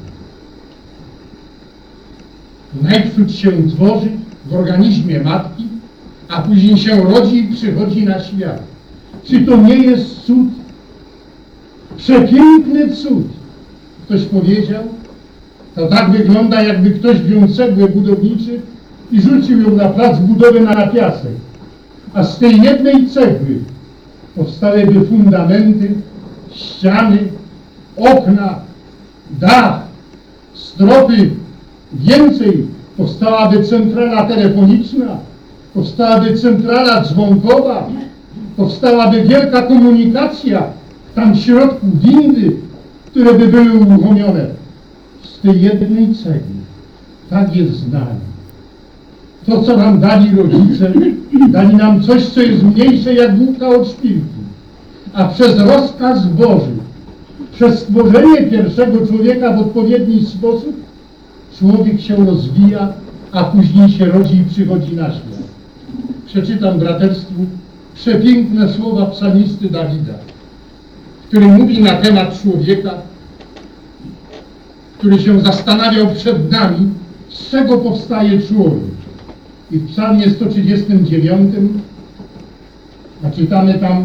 Najpierw się tworzy w organizmie matki, a później się rodzi i przychodzi na świat. Czy to nie jest cud? Przepiękny cud. Ktoś powiedział, to tak wygląda, jakby ktoś wziął cegłę budowniczy i rzucił ją na plac budowy na piasek. A z tej jednej cegły powstałyby fundamenty, ściany, okna, dach, stropy. Więcej, powstałaby centrala telefoniczna, powstałaby centrala dzwonkowa, powstałaby wielka komunikacja, tam w środku windy, które by były uruchomione. Z tej jednej cegły. Tak jest znane. To, co nam dali rodzice, dali nam coś, co jest mniejsze jak główka od szpilki. A przez rozkaz Boży, przez stworzenie pierwszego człowieka w odpowiedni sposób, człowiek się rozwija, a później się rodzi i przychodzi na świat. Przeczytam braterstwu przepiękne słowa psalmisty Dawida, który mówi na temat człowieka, który się zastanawiał przed nami, z czego powstaje człowiek. I w psalmie sto trzydziestym dziewiątym, a czytamy tam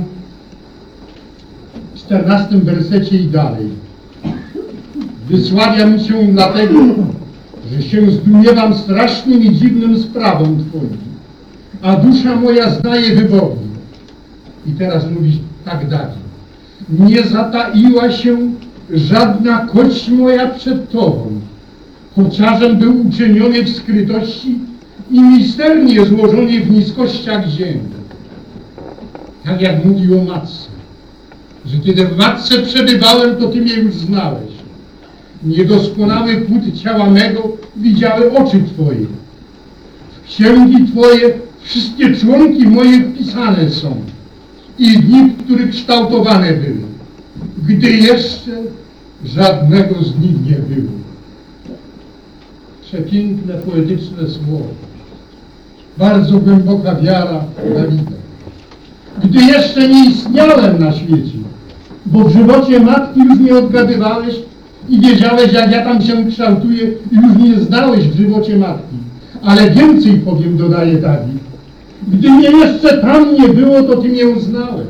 w czternastym wersecie i dalej. Wysławiam Cię dlatego, że się zdumiewam strasznym i dziwnym sprawom Twoim, a dusza moja znaje wybornie. I teraz mówi tak dalej. Nie zataiła się żadna kość moja przed Tobą, chociażem był uczyniony w skrytości i misternie złożony w niskościach ziemi. Tak jak mówił o matce, że kiedy w matce przebywałem, to Ty mnie już znałeś. Niedoskonały płód ciała mego widziały oczy Twoje. W księgi Twoje wszystkie członki moje wpisane są i dni, w których kształtowane były, gdy jeszcze żadnego z nich nie było. Przepiękne, poetyczne słowo. Bardzo głęboka wiara Dawida. Gdy jeszcze nie istniałem na świecie, bo w żywocie matki już mnie odgadywałeś i wiedziałeś, jak ja tam się kształtuję i już mnie znałeś w żywocie matki. Ale więcej powiem, dodaje Dawid. Gdy mnie jeszcze tam nie było, to Ty mnie znałeś.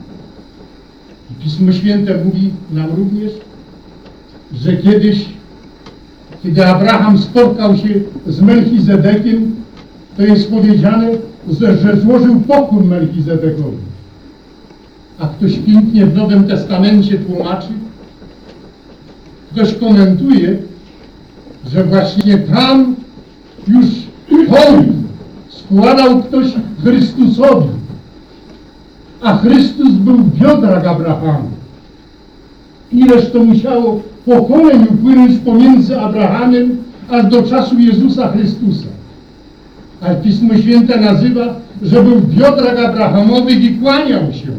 I Pismo Święte mówi nam również, że kiedyś, kiedy Abraham spotkał się z Melchizedekiem, to jest powiedziane, że złożył pokłon Melchizedekowi. A ktoś pięknie w Nowym Testamencie tłumaczy, ktoś komentuje, że właśnie tam już hołd składał ktoś Chrystusowi, a Chrystus był w biodrach Abrahama. Ileż to musiało pokoleń upłynąć pomiędzy Abrahamem aż do czasu Jezusa Chrystusa. A Pismo Święte nazywa, że był w biodrach Abrahamowych i kłaniał się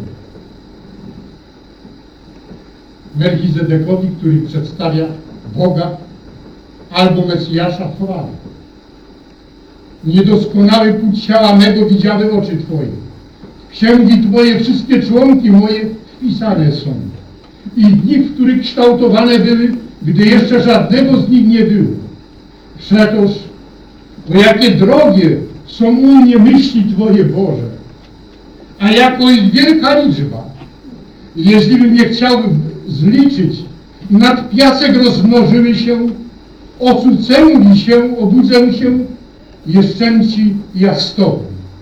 Melchizedekowi, który przedstawia Boga albo Mesjasza w chwale. Niedoskonały płód ciała mego widziały oczy Twoje. W księgi Twoje wszystkie członki moje wpisane są. I dni, w których kształtowane były, gdy jeszcze żadnego z nich nie było. Przetoż, bo jakie drogie są u mnie myśli Twoje, Boże, a jako ich wielka liczba. Jeśli bym je chciał zliczyć, nad piasek rozmnożyły się, ocucę mi się, obudzę się, jestem Ci ja z Tobą.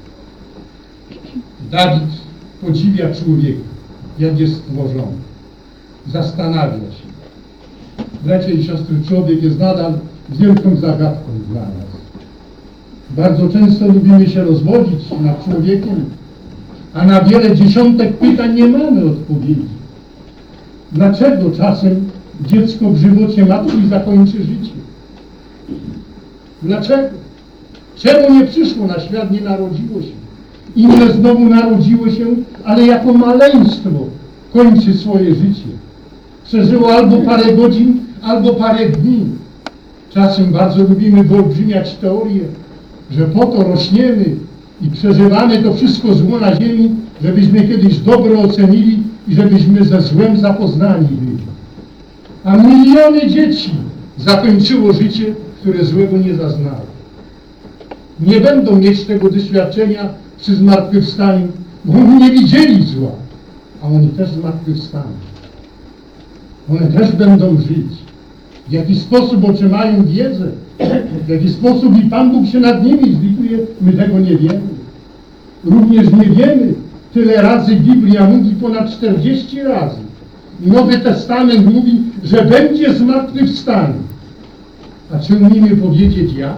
Dawid podziwia człowieka, jak jest stworzony. Zastanawia się. Bracia i siostry, człowiek jest nadal wielką zagadką dla nas. Bardzo często lubimy się rozwodzić nad człowiekiem, a na wiele dziesiątek pytań nie mamy odpowiedzi. Dlaczego czasem dziecko w żywocie matki zakończy życie? Dlaczego? Czemu nie przyszło na świat, nie narodziło się? Inne znowu narodziło się, ale jako maleństwo, kończy swoje życie. Przeżyło albo parę godzin, albo parę dni. Czasem bardzo lubimy wyolbrzymiać teorię, że po to rośniemy i przeżywamy to wszystko zło na ziemi, żebyśmy kiedyś dobro ocenili i żebyśmy ze złem zapoznani byli. A miliony dzieci zakończyło życie, które złego nie zaznało. Nie będą mieć tego doświadczenia przy zmartwychwstaniu, bo oni nie widzieli zła, a oni też zmartwychwstaną. One też będą żyć. W jaki sposób otrzymają wiedzę, w jaki sposób i Pan Bóg się nad nimi zlituje, my tego nie wiemy. Również nie wiemy, tyle razy Biblia mówi, ponad czterdzieści razy. Nowy Testament mówi, że będzie zmartwychwstanie. A czy umiemy powiedzieć jak?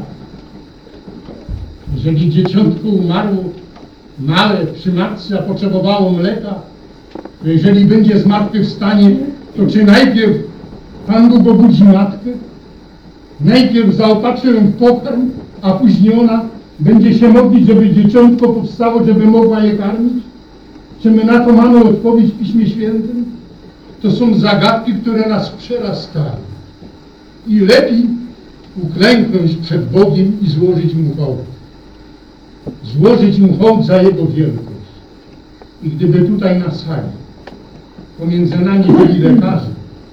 Jeżeli dzieciątko umarło małe przy matce, a potrzebowało mleka, to jeżeli będzie zmartwychwstanie, to czy najpierw Pan Bóg obudzi matkę, najpierw zaopatrzy ją w pokarm, a później ona będzie się modlić, żeby dzieciątko powstało, żeby mogła je karmić? Czy my na to mamy odpowiedź w Piśmie Świętym? To są zagadki, które nas przerastają. I lepiej uklęknąć przed Bogiem i złożyć Mu hołd. Złożyć Mu hołd za Jego wielkość. I gdyby tutaj na sali pomiędzy nami byli lekarze,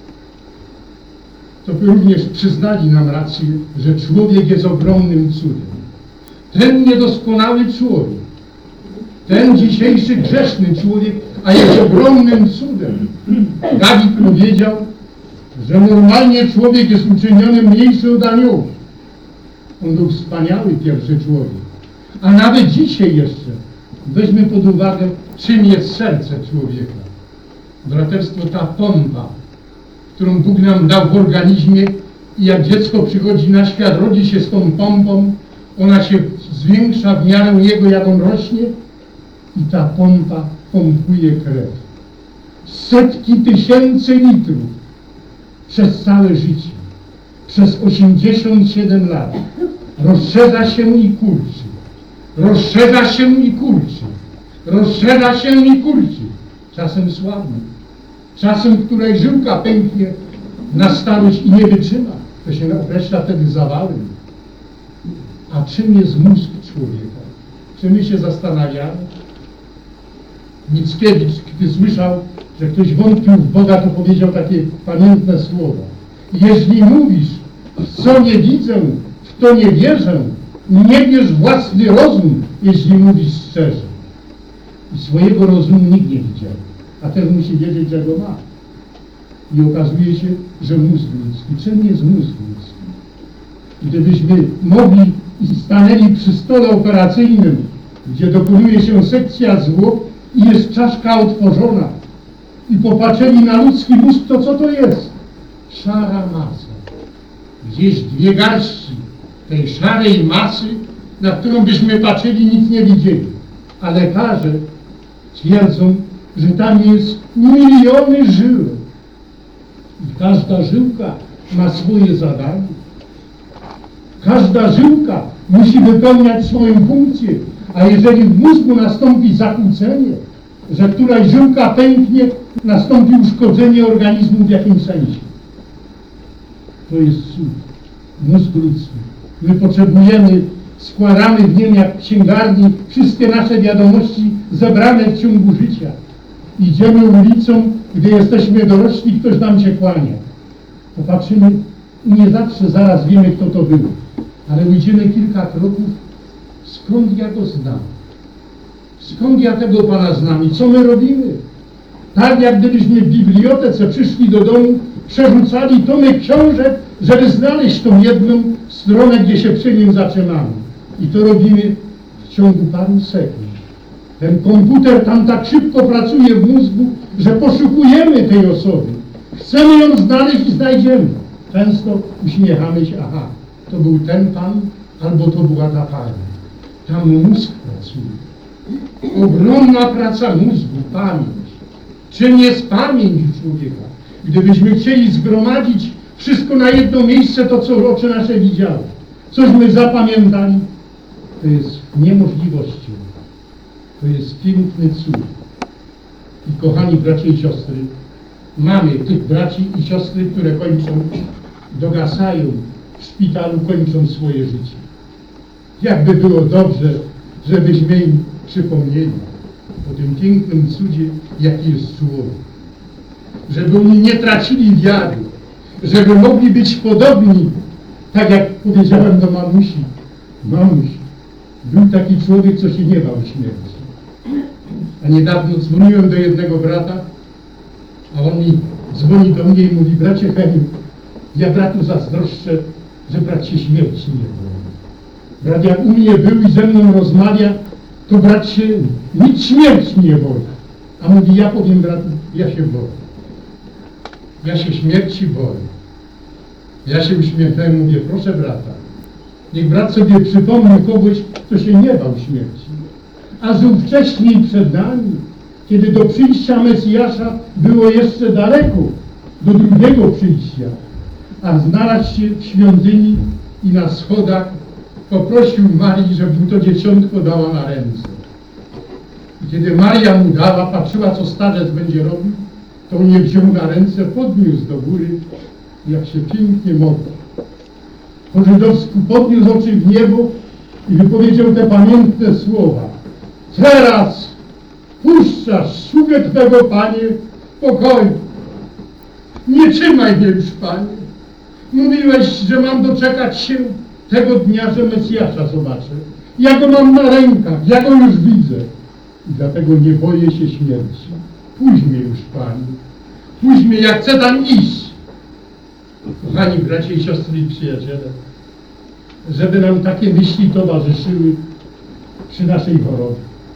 to by również przyznali nam rację, że człowiek jest ogromnym cudem. Ten niedoskonały człowiek, ten dzisiejszy grzeszny człowiek, a jest ogromnym cudem. Dawid powiedział, że normalnie człowiek jest uczyniony mniejszy od aniołów. On był wspaniały pierwszy człowiek. A nawet dzisiaj jeszcze weźmy pod uwagę, czym jest serce człowieka. Braterstwo, ta pompa, którą Bóg nam dał w organizmie i jak dziecko przychodzi na świat, rodzi się z tą pompą, ona się zwiększa w miarę jego, jak on rośnie i ta pompa pompuje krew. Setki tysięcy litrów przez całe życie, przez osiemdziesiąt siedem lat rozszerza się i kurczy, rozszerza się i kurczy, rozszerza się i kurczy. Czasem słabnie, czasem której żyłka pęknie na starość i nie wytrzyma, to się określa wtedy zawałem. A czym jest mózg człowieka? Czy my się zastanawiamy? Mickiewicz, gdy słyszał, że ktoś wątpił w Boga, to powiedział takie pamiętne słowa. Jeśli mówisz, w co nie widzę, w to nie wierzę, nie bierz własny rozum, jeśli mówisz szczerze. I swojego rozumu nikt nie widział, a ten musi wiedzieć, że go ma. I okazuje się, że mózg ludzki. Czym jest mózg ludzki? Gdybyśmy mogli i stanęli przy stole operacyjnym, gdzie dokonuje się sekcja zwłok i jest czaszka otworzona i popatrzyli na ludzki mózg, to co to jest? Szara masa. Gdzieś dwie garści tej szarej masy, na którą byśmy patrzyli, nic nie widzieli. A lekarze twierdzą, że tam jest miliony żył. I każda żyłka ma swoje zadanie. Każda żyłka musi wypełniać swoją funkcję, a jeżeli w mózgu nastąpi zakłócenie, że któraś żyłka pęknie, nastąpi uszkodzenie organizmu w jakimś sensie. To jest cud. Mózg ludzki. My potrzebujemy, składamy w nim jak w księgarni wszystkie nasze wiadomości zebrane w ciągu życia. Idziemy ulicą, gdy jesteśmy dorośli, ktoś nam się kłania. Popatrzymy i nie zawsze zaraz wiemy, kto to był. Ale ujdziemy kilka kroków, skąd ja go znam? Skąd ja tego Pana znam i co my robimy? Tak jak gdybyśmy w bibliotece przyszli do domu, przerzucali tomy książek, żeby znaleźć tą jedną stronę, gdzie się przy nim zatrzymamy. I to robimy w ciągu paru sekund. Ten komputer tam tak szybko pracuje w mózgu, że poszukujemy tej osoby. Chcemy ją znaleźć i znajdziemy. Często uśmiechamy się, aha, to był ten pan, albo to była ta pani. Tam mózg pracuje. Ogromna praca mózgu, pamięć. Czym jest pamięć człowieka? Gdybyśmy chcieli zgromadzić wszystko na jedno miejsce, to co oczy nasze widziały, cośmy zapamiętali, to jest niemożliwością. To jest piękny cud. I kochani bracia i siostry, mamy tych braci i siostry, które kończą, dogasają w szpitalu, kończą swoje życie. Jakby było dobrze, żebyśmy im przypomnieli o tym pięknym cudzie, jaki jest człowiek. Żeby oni nie tracili wiary, żeby mogli być podobni, tak jak powiedziałem do mamusi. Mamuś, był taki człowiek, co się nie bał śmierci. A niedawno dzwoniłem do jednego brata, a on mi dzwoni do mnie i mówi: bracie Heniu, ja bratu zazdroszczę, że brat się śmierci nie boi. Brat jak u mnie był i ze mną rozmawia, to brat się nic śmierci nie boi. A mówi: ja powiem bratu, ja się boję. Ja się śmierci boję. Ja się uśmiechnąłem, mówię: proszę brata, niech brat sobie przypomni kogoś, kto się nie bał śmierci. A żył wcześniej przed nami, kiedy do przyjścia Mesjasza było jeszcze daleko, do drugiego przyjścia. A znalazł się w świątyni i na schodach poprosił Marii, żeby mu to dzieciątko dała na ręce. I kiedy Maria mu dała, patrzyła, co starzec będzie robił, to on je wziął na ręce, podniósł do góry, jak się pięknie modlił. Po żydowsku podniósł oczy w niebo i wypowiedział te pamiętne słowa: teraz puszczasz sługę Twego, Panie, w pokoju. Nie trzymaj mnie już, Panie. Mówiłeś, że mam doczekać się tego dnia, że Mesjasza zobaczę. Ja go mam na rękach, ja go już widzę. I dlatego nie boję się śmierci. Puść mnie już, Panie. Puść mnie, ja chcę tam iść. Kochani bracia i siostry i przyjaciele, żeby nam takie myśli towarzyszyły przy naszej chorobie.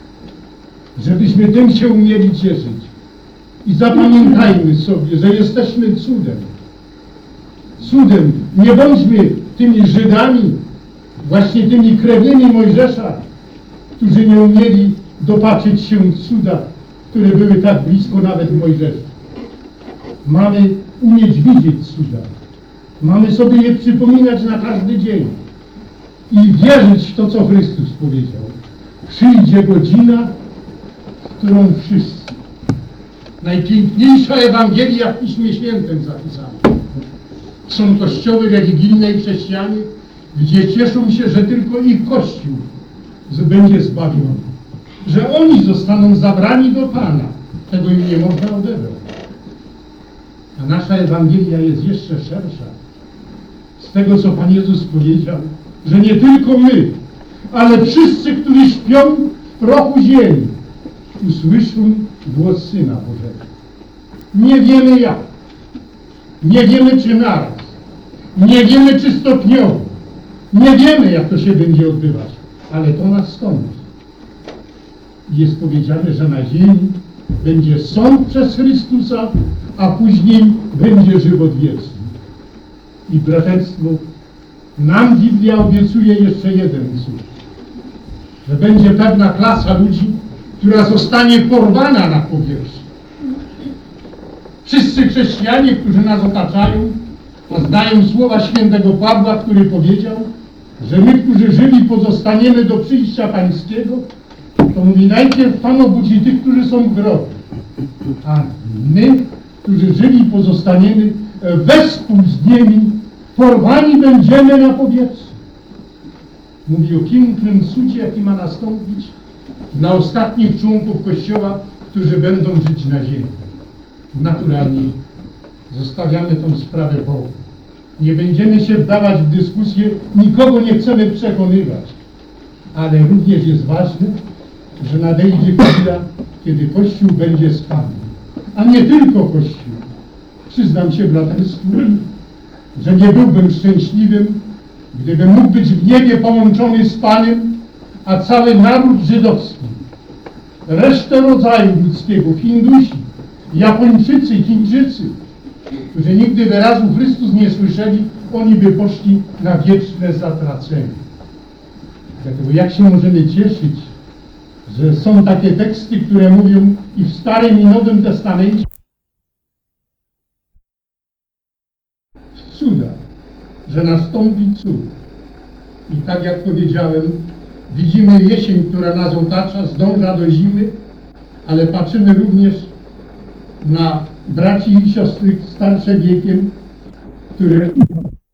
Żebyśmy tym się umieli cieszyć. I zapamiętajmy sobie, że jesteśmy cudem. Cudem. Nie bądźmy tymi Żydami, właśnie tymi krewnymi Mojżesza, którzy nie umieli dopatrzyć się cuda, które były tak blisko nawet Mojżesza. Mamy umieć widzieć cuda. Mamy sobie je przypominać na każdy dzień. I wierzyć w to, co Chrystus powiedział. Przyjdzie godzina, w którą wszyscy. Najpiękniejsza Ewangelia w Piśmie Świętym zapisana. Są kościoły religijne i chrześcijanie, gdzie cieszą się, że tylko ich Kościół będzie zbawiony. Że oni zostaną zabrani do Pana. Tego im nie można odebrać. A nasza Ewangelia jest jeszcze szersza. Z tego, co Pan Jezus powiedział, że nie tylko my, ale wszyscy, którzy śpią w prochu ziemi, usłyszą głos Syna Bożego. Nie wiemy jak. Nie wiemy, czy naraz. Nie wiemy, czy stopniowo. Nie wiemy, jak to się będzie odbywać. Ale to nastąpi. Jest powiedziane, że na ziemi będzie sąd przez Chrystusa, a później będzie żywot wieczny. I braterstwo, nam Biblia obiecuje jeszcze jeden cud. Że będzie pewna klasa ludzi, która zostanie porwana na powierzchni. Wszyscy chrześcijanie, którzy nas otaczają, znają słowa świętego Pawła, który powiedział, że my, którzy żyli, pozostaniemy do przyjścia Pańskiego. To mówi: najpierw Pan obudzi tych, którzy są w grobie, a my, którzy żyli, pozostaniemy wespół z nimi, porwani będziemy na powietrze. Mówi o pięknym cudzie, jaki ma nastąpić dla ostatnich członków Kościoła, którzy będą żyć na ziemi. Naturalnie zostawiamy tą sprawę Bogu. Nie będziemy się wdawać w dyskusję, nikogo nie chcemy przekonywać. Ale również jest ważne, że nadejdzie chwila, kiedy Kościół będzie z Panem. A nie tylko Kościół. Przyznam się braterstwu, że nie byłbym szczęśliwym, gdybym mógł być w niebie połączony z Panem, a cały naród żydowski, resztę rodzaju ludzkiego, Hindusi, Japończycy, Chińczycy, którzy nigdy wyrazu Chrystus nie słyszeli, oni by poszli na wieczne zatracenie. Dlatego jak się możemy cieszyć, że są takie teksty, które mówią i w Starym i Nowym Testamencie cuda, że nastąpi cud. I tak jak powiedziałem, widzimy jesień, która nas otacza, zdąża do zimy, ale patrzymy również na braci i siostry starsze wiekiem, które